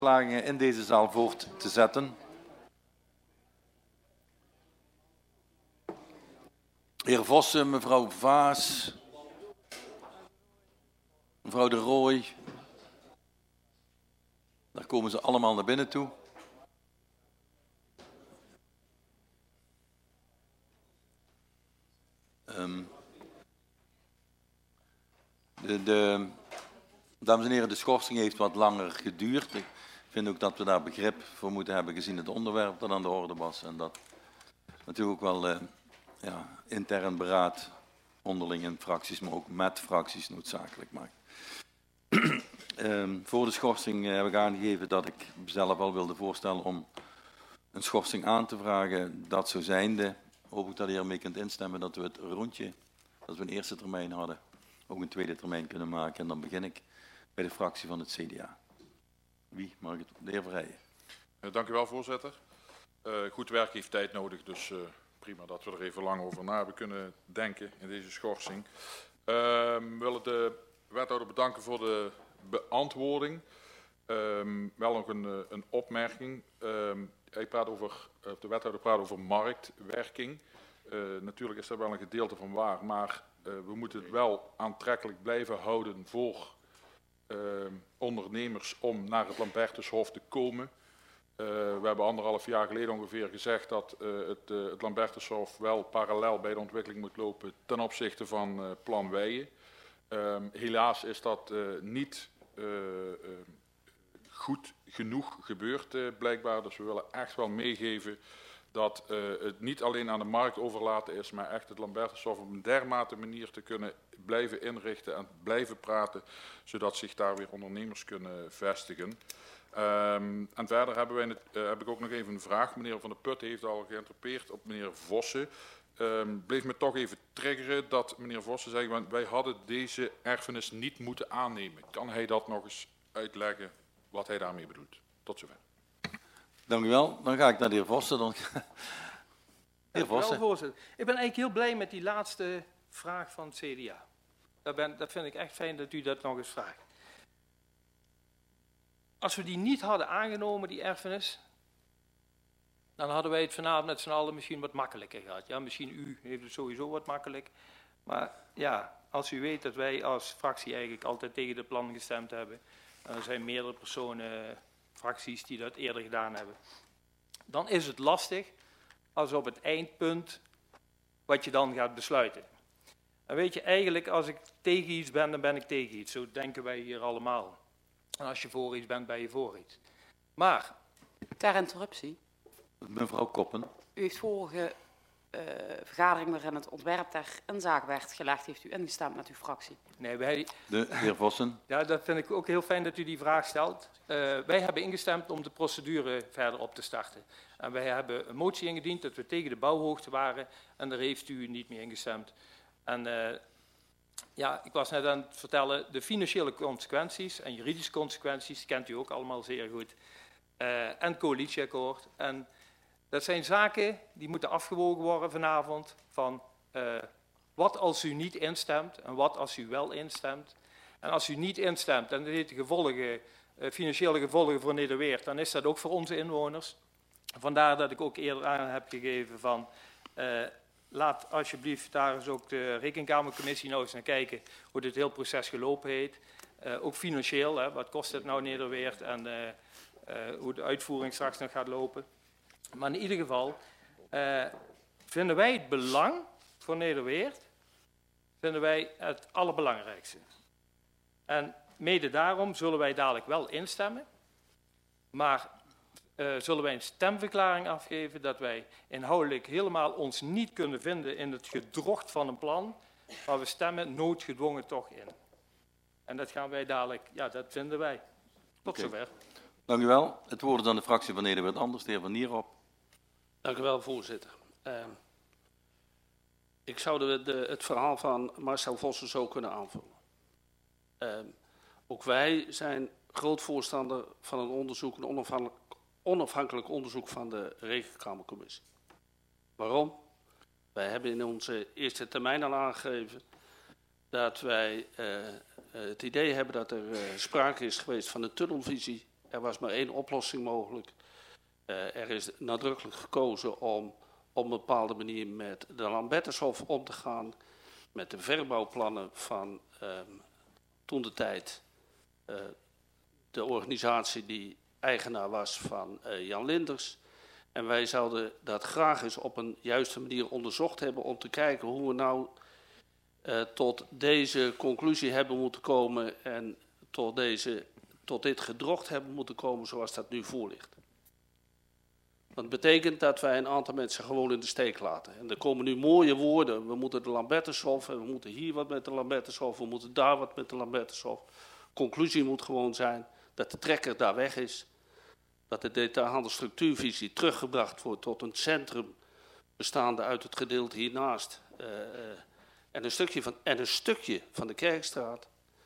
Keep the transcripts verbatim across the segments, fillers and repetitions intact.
verklagingen in deze zaal voort te zetten. Heer Vossen, mevrouw Vaas, mevrouw De Rooij. Daar komen ze allemaal naar binnen toe. Um, de, de, dames en heren, de schorsing heeft wat langer geduurd. Ik vind ook dat we daar begrip voor moeten hebben gezien het onderwerp dat aan de orde was. En dat natuurlijk ook wel uh, ja, intern beraad onderling in fracties, maar ook met fracties noodzakelijk maakt. um, voor de schorsing uh, heb ik aangegeven dat ik zelf al wilde voorstellen om een schorsing aan te vragen. Dat zo zijnde hoop ik dat u ermee kunt instemmen dat we het rondje, dat we een eerste termijn hadden, ook een tweede termijn kunnen maken. En dan begin ik bij de fractie van het C D A. Wie mag het? De heer Verheijen. Uh, dank u wel, voorzitter. Uh, goed werk heeft tijd nodig, dus uh, prima dat we er even lang over na hebben kunnen denken in deze schorsing. Uh, we willen de wethouder bedanken voor de beantwoording. Uh, wel nog een, een opmerking. Uh, hij praat over, de wethouder praat over marktwerking. Uh, natuurlijk is daar wel een gedeelte van waar, maar uh, we moeten het wel aantrekkelijk blijven houden voor uh, ondernemers om naar het Lambertushof te komen. Uh, we hebben anderhalf jaar geleden ongeveer gezegd dat uh, het, uh, het Lambertushof wel parallel bij de ontwikkeling moet lopen ten opzichte van uh, Plan Weijen. Uh, helaas is dat uh, niet uh, uh, goed genoeg gebeurd uh, blijkbaar. Dus we willen echt wel meegeven dat uh, het niet alleen aan de markt overlaten is, maar echt het Lambertushof op een dermate manier te kunnen blijven inrichten en blijven praten, zodat zich daar weer ondernemers kunnen vestigen. Um, en verder hebben wij het, uh, heb ik ook nog even een vraag. Meneer Van der Putten heeft al geïnterpreteerd op meneer Vossen. Um, bleef me toch even triggeren dat meneer Vossen zei, want wij hadden deze erfenis niet moeten aannemen. Kan hij dat nog eens uitleggen wat hij daarmee bedoelt? Tot zover. Dank u wel. Dan ga ik naar de heer Vossen. Dan... heer Vossen. Wel, voorzitter. Ik ben eigenlijk heel blij met die laatste vraag van het C D A. Dat, ben, dat vind ik echt fijn dat u dat nog eens vraagt. Als we die niet hadden aangenomen, die erfenis, dan hadden wij het vanavond met z'n allen misschien wat makkelijker gehad. Ja, misschien u heeft het sowieso wat makkelijk. Maar ja, als u weet dat wij als fractie eigenlijk altijd tegen het plan gestemd hebben, en er zijn meerdere personen, fracties die dat eerder gedaan hebben, dan is het lastig als op het eindpunt wat je dan gaat besluiten. En weet je, eigenlijk als ik tegen iets ben, dan ben ik tegen iets. Zo denken wij hier allemaal. En als je voor iets bent, ben je voor iets. Maar... Ter interruptie. Mevrouw Koppen. U heeft vorige uh, vergadering waarin het ontwerp ter inzage werd gelegd, heeft u ingestemd met uw fractie? Nee, wij... De heer Vossen. Ja, dat vind ik ook heel fijn dat u die vraag stelt. Uh, wij hebben ingestemd om de procedure verder op te starten. En wij hebben een motie ingediend dat we tegen de bouwhoogte waren. En daar heeft u niet mee ingestemd. En... Uh, Ja, ik was net aan het vertellen, de financiële consequenties en juridische consequenties kent u ook allemaal zeer goed. Uh, en coalitieakkoord. En dat zijn zaken die moeten afgewogen worden vanavond van uh, wat als u niet instemt en wat als u wel instemt. En als u niet instemt en dat heeft de gevolgen, uh, financiële gevolgen voor Nederweert, dan is dat ook voor onze inwoners. Vandaar dat ik ook eerder aan heb gegeven van... Uh, Laat alsjeblieft daar eens ook de Rekenkamercommissie nou eens naar kijken hoe dit heel proces gelopen heeft. Uh, ook financieel, hè, wat kost het nou Nederweert en uh, uh, hoe de uitvoering straks nog gaat lopen. Maar in ieder geval uh, vinden wij het belang voor Nederweert, vinden wij het allerbelangrijkste. En mede daarom zullen wij dadelijk wel instemmen, maar... Uh, zullen wij een stemverklaring afgeven dat wij inhoudelijk helemaal ons niet kunnen vinden in het gedrocht van een plan, maar we stemmen noodgedwongen toch in. En dat gaan wij dadelijk, ja, dat vinden wij. Tot okay. Zover. Dank u wel. Het woord is aan de fractie van Nederweert Anders, de heer Van Nierop. Dank u wel, voorzitter. Uh, ik zou de, de, het verhaal van Marcel Vossen zo kunnen aanvullen. Uh, ook wij zijn groot voorstander van een onderzoek, een onafhankelijk onafhankelijk onderzoek van de Rekenkamercommissie. Waarom? Wij hebben in onze eerste termijn al aangegeven dat wij uh, het idee hebben dat er uh, sprake is geweest van een tunnelvisie Er was maar één oplossing mogelijk. Uh, er is nadrukkelijk gekozen om op een bepaalde manier met de Lambertushof om te gaan, met de verbouwplannen van um, toen de tijd uh, de organisatie die eigenaar was van uh, Jan Linders. En wij zouden dat graag eens op een juiste manier onderzocht hebben om te kijken hoe we nou uh, tot deze conclusie hebben moeten komen en tot, deze, tot dit gedrocht hebben moeten komen zoals dat nu voor ligt. Dat betekent dat wij een aantal mensen gewoon in de steek laten. En er komen nu mooie woorden. We moeten de Lambertushof en we moeten hier wat met de Lambertushof, we moeten daar wat met de Lambertushof. Conclusie moet gewoon zijn dat de trekker daar weg is. Dat de detailhandelstructuurvisie teruggebracht wordt tot een centrum bestaande uit het gedeelte hiernaast. Uh, uh, en, een stukje van, en een stukje van de Kerkstraat.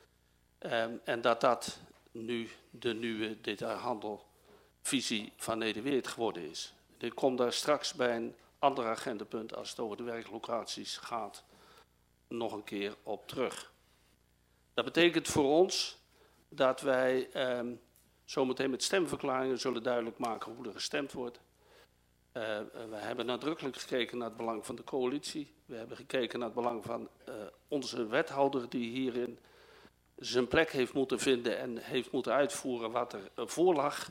Um, en dat dat nu de nieuwe detailhandelvisie van Nederweert geworden is. Ik kom daar straks bij een ander agendapunt als het over de werklocaties gaat nog een keer op terug. Dat betekent voor ons dat wij um, zometeen met stemverklaringen zullen duidelijk maken hoe er gestemd wordt. Uh, we hebben nadrukkelijk gekeken naar het belang van de coalitie. We hebben gekeken naar het belang van uh, onze wethouder die hierin zijn plek heeft moeten vinden en heeft moeten uitvoeren wat er uh, voor lag.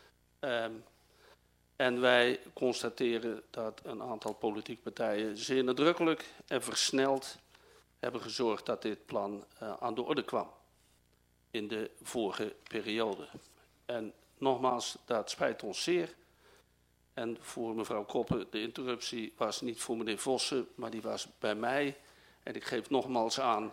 Um, en wij constateren dat een aantal politieke partijen zeer nadrukkelijk en versneld hebben gezorgd dat dit plan uh, aan de orde kwam in de vorige periode. En nogmaals, dat spijt ons zeer. En voor mevrouw Koppen, de interruptie was niet voor meneer Vossen, maar die was bij mij. En ik geef nogmaals aan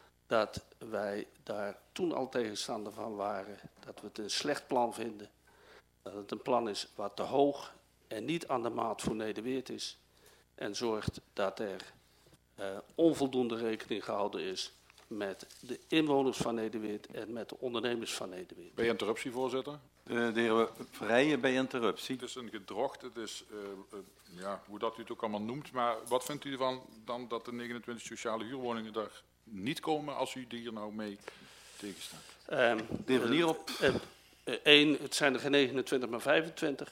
dat wij daar toen al tegenstander van waren. Dat we het een slecht plan vinden. Dat het een plan is wat te hoog en niet aan de maat voor Nederweert is. En zorgt dat er uh, onvoldoende rekening gehouden is met de inwoners van Nederweert en met de ondernemers van Nederweert. Bij interruptie, voorzitter? De, de heer Vrijen bij interruptie. Het is een gedrocht, het is, uh, uh, ja, hoe dat u het ook allemaal noemt, maar wat vindt u ervan dan dat de negenentwintig sociale huurwoningen daar niet komen als u die hier nou mee tegenstaat? Um, de heer Van Nierop. Eén, uh, uh, het zijn er geen negenentwintig, maar vijfentwintig.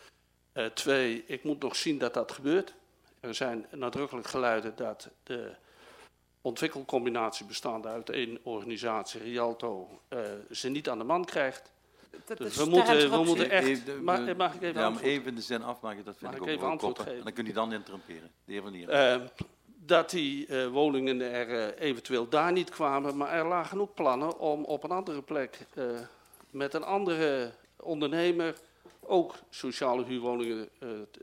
Uh, twee, ik moet nog zien dat dat gebeurt. Er zijn nadrukkelijk geluiden dat de ontwikkelcombinatie bestaande uit één organisatie, Rialto, uh, ze niet aan de man krijgt. Dat Dus is we moeten, we moeten Even- echt... even- Mag, mag ik even Ja, maar antwoord? even de zin afmaken, dat vind Mag ik ik ook even wel antwoord kloppen. geven? En dan kunt u dan interrumperen. De heer Van Nierop. Uh, dat die uh, woningen er uh, eventueel daar niet kwamen, maar er lagen ook plannen om op een andere plek uh, met een andere ondernemer ook sociale huurwoningen uh, te,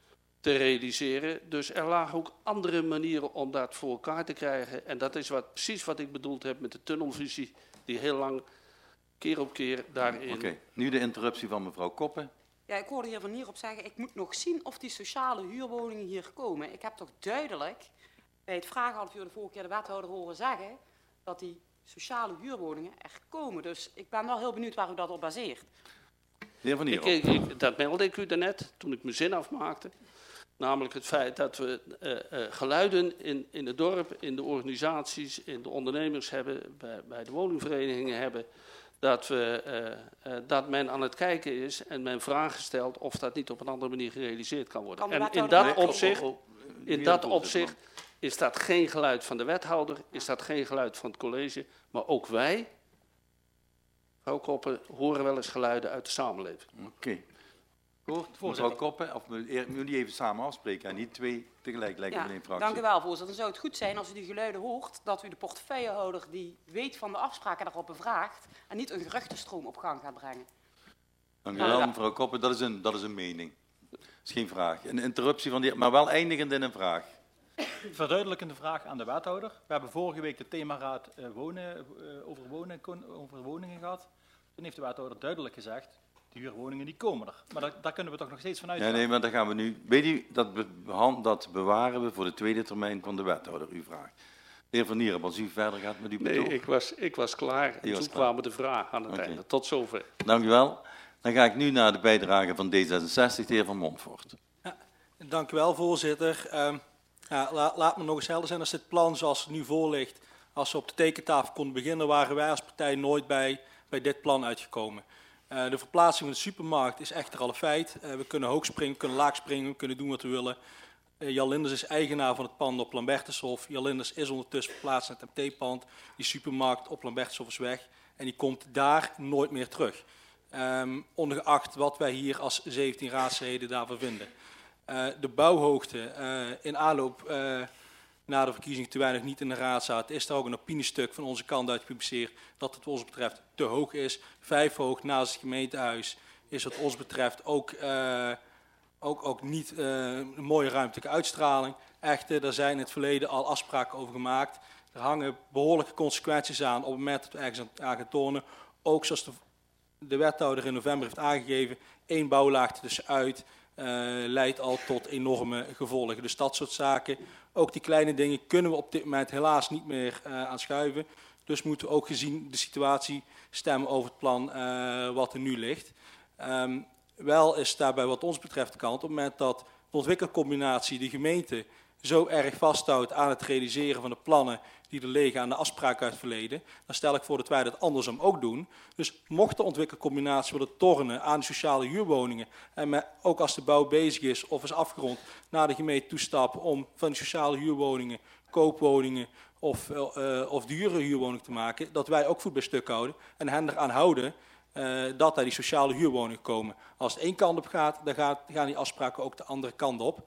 te realiseren. Dus er lagen ook andere manieren om dat voor elkaar te krijgen. En dat is wat, precies wat ik bedoeld heb met de tunnelvisie, die heel lang keer op keer daarin... Oké, nu de interruptie van mevrouw Koppen. Ja, ik hoorde de heer Van Nierop zeggen, ik moet nog zien of die sociale huurwoningen hier komen. Ik heb toch duidelijk bij het vragenhalf uur de vorige keer de wethouder horen zeggen dat die sociale huurwoningen er komen. Dus ik ben wel heel benieuwd waar u dat op baseert. De heer Van Ik, Nierop. ik, ik, dat meldde ik u daarnet, toen ik mijn zin afmaakte. Namelijk het feit dat we uh, uh, geluiden in, in het dorp, in de organisaties, in de ondernemers hebben, bij, bij de woningverenigingen hebben, dat, we, uh, uh, dat men aan het kijken is en men vragen stelt of dat niet op een andere manier gerealiseerd kan worden. Kan de En in wethouder dat ook- opzicht, Oh, oh, in wie dat het opzicht is dat geen geluid van de wethouder, is dat geen geluid van het college, maar ook wij, mevrouw Koppen, horen wel eens geluiden uit de samenleving. Oké. Goed, mevrouw Koppen, of we jullie even samen afspreken en niet twee tegelijk lijken Ja, in één fractie. dank u wel, voorzitter. Dan zou het goed zijn als u die geluiden hoort, dat u de portefeuillehouder die weet van de afspraken daarop bevraagt en niet een geruchtenstroom op gang gaat brengen. Dank u wel, Ja. mevrouw Koppen. Dat is een, dat is een mening. Dat is geen vraag. Een interruptie van die, maar wel eindigend in een vraag. Verduidelijkende vraag aan de wethouder. We hebben vorige week de themaraad uh, wonen, uh, over, wonen, kon, over woningen gehad. Toen heeft de wethouder duidelijk gezegd, die huurwoningen die komen er. Maar daar, daar kunnen we toch nog steeds van Ja, uitgaan. nee, maar dan gaan we nu... Weet u, dat, be, dat bewaren we voor de tweede termijn van de wethouder, uw vraag. De heer Van Nierop, als u verder gaat met uw Nee, betoog. ik was, ik was klaar en was toen klaar. kwamen de vragen aan het Oké. einde. Tot zover. Dank u wel. Dan ga ik nu naar de bijdrage van D zesenzestig, de heer Van Montfort. Dank u wel, voorzitter. Uh, ja, la, laat me nog eens helder zijn, als dit plan zoals het nu voor ligt, als we op de tekentafel konden beginnen, waren wij als partij nooit bij, bij dit plan uitgekomen. Uh, de verplaatsing van de supermarkt is echter al een feit. Uh, we kunnen hoog springen, we kunnen laag springen, we kunnen doen wat we willen. Uh, Jan Linders is eigenaar van het pand op Lambertushof. Jan Linders is ondertussen verplaatst naar het M T-pand. Die supermarkt op Lambertushof is weg en die komt daar nooit meer terug. Um, ongeacht wat wij hier als zeventien raadsleden daarvan vinden. Uh, de bouwhoogte uh, in aanloop uh, na de verkiezing, terwijl wij nog niet in de raad zaten, is er ook een opiniestuk van onze kant uit gepubliceerd dat het wat ons betreft te hoog is. Vijf hoog naast het gemeentehuis is wat ons betreft ook, uh, ook, ook niet uh, een mooie ruimtelijke uitstraling. Echter, er zijn in het verleden al afspraken over gemaakt. Er hangen behoorlijke consequenties aan op het moment dat we ergens aan gaan tornen. Ook zoals de, de wethouder in november heeft aangegeven, één bouwlaag er tussenuit uh, leidt al tot enorme gevolgen. Dus dat soort zaken, ook die kleine dingen, kunnen we op dit moment helaas niet meer uh, aanschuiven. Dus moeten we ook gezien de situatie stemmen over het plan uh, wat er nu ligt. Um, wel is daarbij wat ons betreft de kant, op het moment dat de ontwikkelcombinatie de gemeente zo erg vasthoudt aan het realiseren van de plannen die er liggen aan de afspraken uit het verleden, dan stel ik voor dat wij dat andersom ook doen. Dus mocht de ontwikkelcombinatie willen tornen aan de sociale huurwoningen en met, ook als de bouw bezig is of is afgerond, naar de gemeente toestappen om van die sociale huurwoningen, koopwoningen of, uh, of dure huurwoningen te maken, dat wij ook voet bij stuk houden en hen eraan houden uh, dat daar die sociale huurwoningen komen. Als het één kant op gaat, dan gaat, gaan die afspraken ook de andere kant op.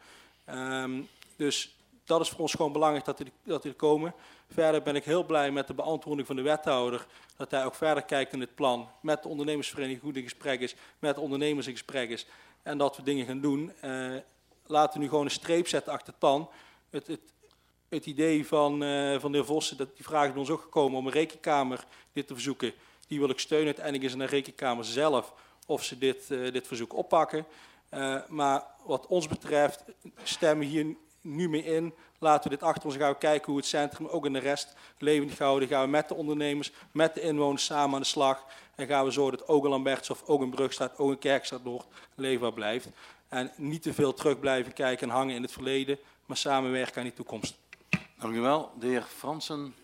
Um, dus dat is voor ons gewoon belangrijk dat die, dat die er komen. Verder ben ik heel blij met de beantwoording van de wethouder, dat hij ook verder kijkt in het plan, met de ondernemersvereniging goed in gesprek is, met de ondernemers in gesprek is en dat we dingen gaan doen. Uh, laten we nu gewoon een streep zetten achter het plan. Het, het, het idee van, uh, van de heer Vossen, dat die vraag is bij ons ook gekomen om een rekenkamer dit te verzoeken, die wil ik steunen. Uiteindelijk is het een rekenkamer zelf of ze dit, uh, dit verzoek oppakken. Uh, maar wat ons betreft stemmen hier nu mee in. Laten we dit achter ons gaan we kijken hoe het centrum ook in de rest levendig houden. Gaan we met de ondernemers, met de inwoners samen aan de slag. En gaan we zorgen dat ook een Lambertushof, ook een Brugstraat, ook een Kerkstraat Noord leefbaar blijft. En niet te veel terug blijven kijken en hangen in het verleden, maar samenwerken aan die toekomst. Dank u wel. De heer Fransen.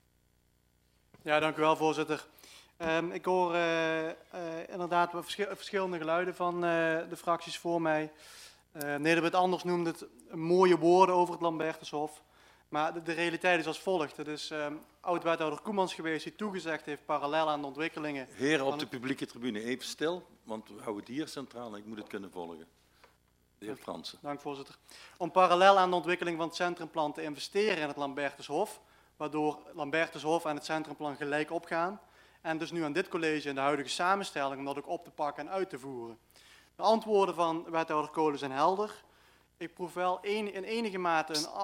Ja, dank u wel, voorzitter. Um, ik hoor uh, uh, inderdaad verschil, verschillende geluiden van uh, de fracties voor mij. Uh, Nederland Anders noemde het mooie woorden over het Lambertushof. Maar de, de realiteit is als volgt. Het is um, oud-wethouder Koemans geweest die toegezegd heeft parallel aan de ontwikkelingen. Heren op de publieke tribune, even stil, want we houden het hier centraal en ik moet het kunnen volgen. De heer Fransen. Dank, voorzitter. Om parallel aan de ontwikkeling van het centrumplan te investeren in het Lambertushof, waardoor Lambertushof en het centrumplan gelijk opgaan. En dus nu aan dit college in de huidige samenstelling om dat ook op te pakken en uit te voeren. De antwoorden van wethouder Kolen zijn helder. Ik proef wel een, in enige mate een...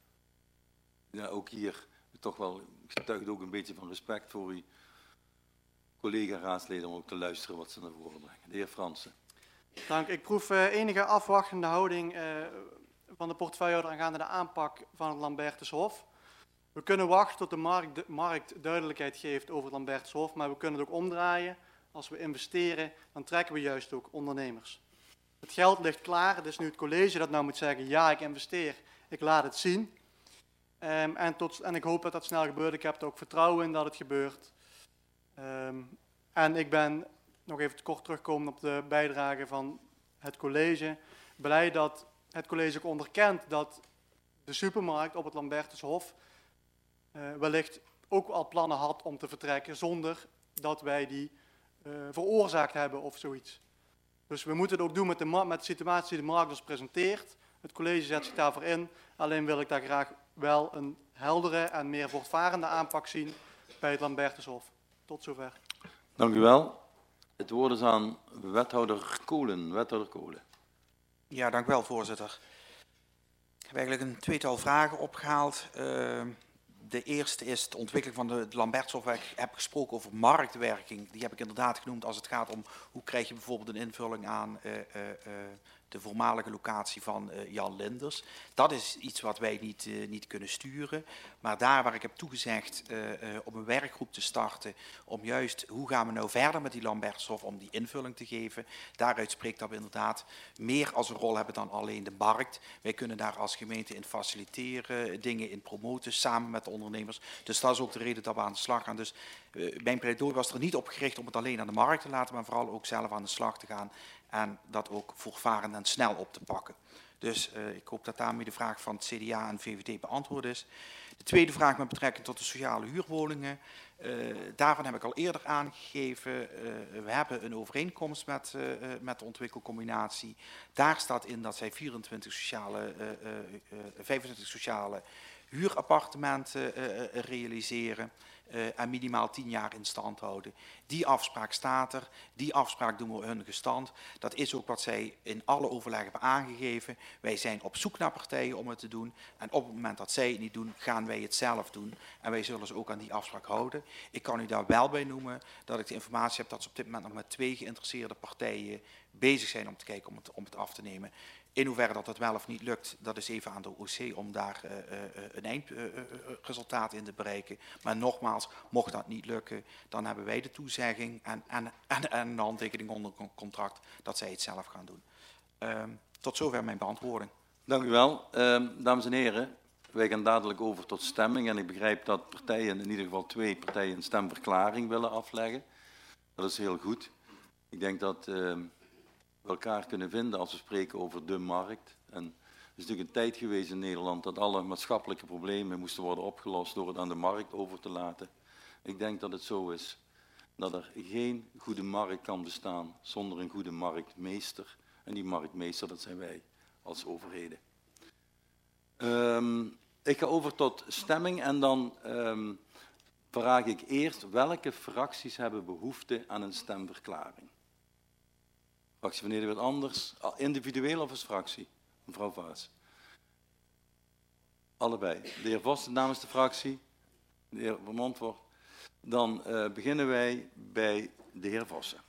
Ja, ook hier toch wel getuigt ook een beetje van respect voor uw collega-raadsleden om ook te luisteren wat ze naar voren brengen. De heer Fransen. Dank. Ik proef uh, enige afwachtende houding uh, van de portefeuillehouder aangaande de aanpak van het Lambertushof. We kunnen wachten tot de markt, de markt duidelijkheid geeft over het Lambertushof, maar we kunnen het ook omdraaien. Als we investeren, dan trekken we juist ook ondernemers. Het geld ligt klaar. Het is nu het college dat nou moet zeggen, ja, ik investeer, ik laat het zien. Um, en, tot, en ik hoop dat dat snel gebeurt. Ik heb er ook vertrouwen in dat het gebeurt. Um, en ik ben, nog even kort terugkomen op de bijdrage van het college, blij dat het college ook onderkent dat de supermarkt op het Lambertushof uh, wellicht ook al plannen had om te vertrekken zonder dat wij die uh, veroorzaakt hebben of zoiets. Dus we moeten het ook doen met de, met de situatie die de markt ons presenteert. Het college zet zich daarvoor in. Alleen wil ik daar graag wel een heldere en meer voortvarende aanpak zien bij het Lambertushof. Tot zover. Dank u wel. Het woord is aan wethouder Kolen. Wethouder Kolen. Ja, dank u wel, voorzitter. Ik heb eigenlijk een tweetal vragen opgehaald. Uh, de eerste is de ontwikkeling van de Lambertushof. Ik heb gesproken over marktwerking. Die heb ik inderdaad genoemd als het gaat om hoe krijg je bijvoorbeeld een invulling aan uh, uh, uh, de voormalige locatie van uh, Jan Linders. Dat is iets wat wij niet, uh, niet kunnen sturen. Maar daar waar ik heb toegezegd uh, uh, om een werkgroep te starten, om juist hoe gaan we nou verder met die Lambertushof, om die invulling te geven. Daaruit spreekt dat we inderdaad meer als een rol hebben dan alleen de markt. Wij kunnen daar als gemeente in faciliteren, dingen in promoten, samen met de ondernemers. Dus dat is ook de reden dat we aan de slag gaan. Dus uh, mijn pleidooi was er niet op gericht om het alleen aan de markt te laten, maar vooral ook zelf aan de slag te gaan en dat ook voortvarend en snel op te pakken. Dus uh, ik hoop dat daarmee de vraag van het C D A en V V D beantwoord is. De tweede vraag met betrekking tot de sociale huurwoningen. Uh, daarvan heb ik al eerder aangegeven, uh, we hebben een overeenkomst met, uh, met de ontwikkelcombinatie. Daar staat in dat zij vierentwintig sociale, uh, uh, uh, vijfentwintig sociale huurappartementen uh, uh, realiseren. Uh, en minimaal tien jaar in stand houden. Die afspraak staat er, die afspraak doen we hun gestand. Dat is ook wat zij in alle overleg hebben aangegeven. Wij zijn op zoek naar partijen om het te doen. En op het moment dat zij het niet doen, gaan wij het zelf doen. En wij zullen ze ook aan die afspraak houden. Ik kan u daar wel bij noemen dat ik de informatie heb dat ze op dit moment nog met twee geïnteresseerde partijen bezig zijn om te kijken om het, om het af te nemen. In hoeverre dat het wel of niet lukt, dat is even aan de O C om daar uh, uh, een eindresultaat uh, in te bereiken. Maar nogmaals, mocht dat niet lukken, dan hebben wij de toezegging en, en, en, en een handtekening onder contract dat zij het zelf gaan doen. Uh, tot zover mijn beantwoording. Dank u wel. Uh, dames en heren, wij gaan dadelijk over tot stemming. En ik begrijp dat partijen, in ieder geval twee partijen, een stemverklaring willen afleggen. Dat is heel goed. Ik denk dat uh, we elkaar kunnen vinden als we spreken over de markt. En er is natuurlijk een tijd geweest in Nederland dat alle maatschappelijke problemen moesten worden opgelost door het aan de markt over te laten. Ik denk dat het zo is dat er geen goede markt kan bestaan zonder een goede marktmeester. En die marktmeester, dat zijn wij als overheden. Um, ik ga over tot stemming en dan um, vraag ik eerst welke fracties hebben behoefte aan een stemverklaring. Fractie van Nederland Anders, individueel of als fractie? Mevrouw Vaas. Allebei. De heer Vos namens de fractie, de heer Van Montfort. Dan uh, beginnen wij bij de heer Vossen.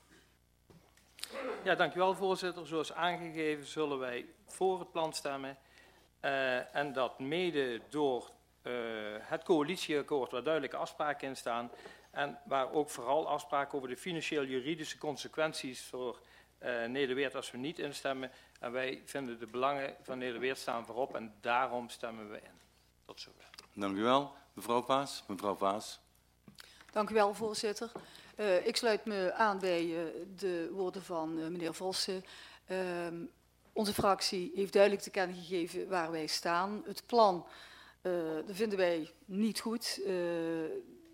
Ja, dank u wel, voorzitter. Zoals aangegeven zullen wij voor het plan stemmen. Uh, en dat mede door uh, het coalitieakkoord waar duidelijke afspraken in staan. En waar ook vooral afspraken over de financieel-juridische consequenties voor uh, Nederweert als we niet instemmen. En wij vinden de belangen van Nederweert staan voorop en daarom stemmen we in. Tot zover. Dank u wel. Mevrouw Vaas. Mevrouw Vaas. Dank u wel, voorzitter. Uh, ik sluit me aan bij uh, de woorden van uh, meneer Vossen. Uh, onze fractie heeft duidelijk te kennen gegeven waar wij staan. Het plan uh, dat vinden wij niet goed. Uh,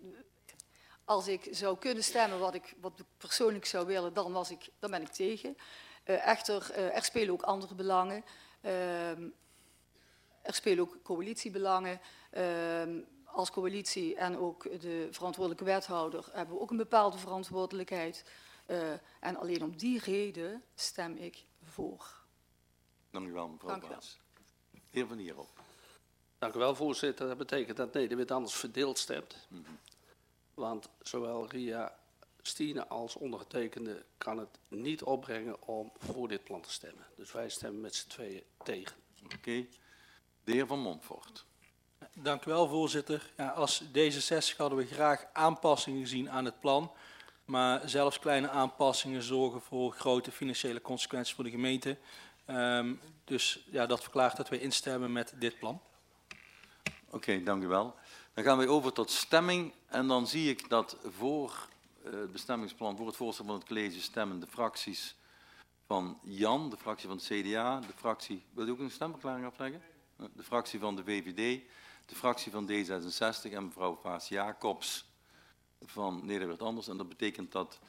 als ik zou kunnen stemmen wat ik, wat ik persoonlijk zou willen, dan, was ik, dan ben ik tegen. Uh, echter, uh, er spelen ook andere belangen. Uh, er spelen ook coalitiebelangen. Uh, Als coalitie en ook de verantwoordelijke wethouder hebben we ook een bepaalde verantwoordelijkheid. Uh, en alleen om die reden stem ik voor. Dank u wel, mevrouw Dank u Baas. Heer Van Hierop. Dank u wel, voorzitter. Dat betekent dat Nederweert anders verdeeld stemt. Mm-hmm. Want zowel Ria Stine als ondergetekende kan het niet opbrengen om voor dit plan te stemmen. Dus wij stemmen met z'n tweeën tegen. Oké. Okay. De heer Van Montfort. Dank u wel, voorzitter. Ja, als D zesenzestig hadden we graag aanpassingen gezien aan het plan. Maar zelfs kleine aanpassingen zorgen voor grote financiële consequenties voor de gemeente. Um, dus ja, dat verklaart dat wij instemmen met dit plan. Oké, okay, dank u wel. Dan gaan we over tot stemming. En dan zie ik dat voor uh, het bestemmingsplan, voor het voorstel van het college stemmen de fracties van Jan, de fractie van het C D A, de fractie... Wil u ook een stemverklaring afleggen? De fractie van de V V D, de fractie van D zesenzestig en mevrouw Vaas Jacobs van Nederweert Anders. En dat betekent dat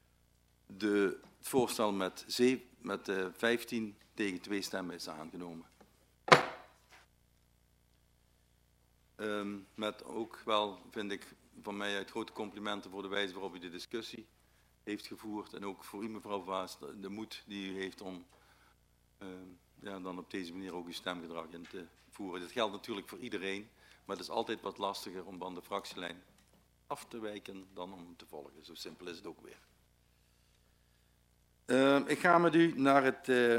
de, het voorstel met, zeven, met uh, vijftien tegen twee stemmen is aangenomen. Um, met ook wel, vind ik, van mij uit grote complimenten voor de wijze waarop u de discussie heeft gevoerd. En ook voor u, mevrouw Vaas, de, de moed die u heeft om uh, ja, dan op deze manier ook uw stemgedrag in te voeren. Dit geldt natuurlijk voor iedereen, maar het is altijd wat lastiger om van de fractielijn af te wijken dan om te volgen. Zo simpel is het ook weer. Uh, ik ga met u naar het... Uh,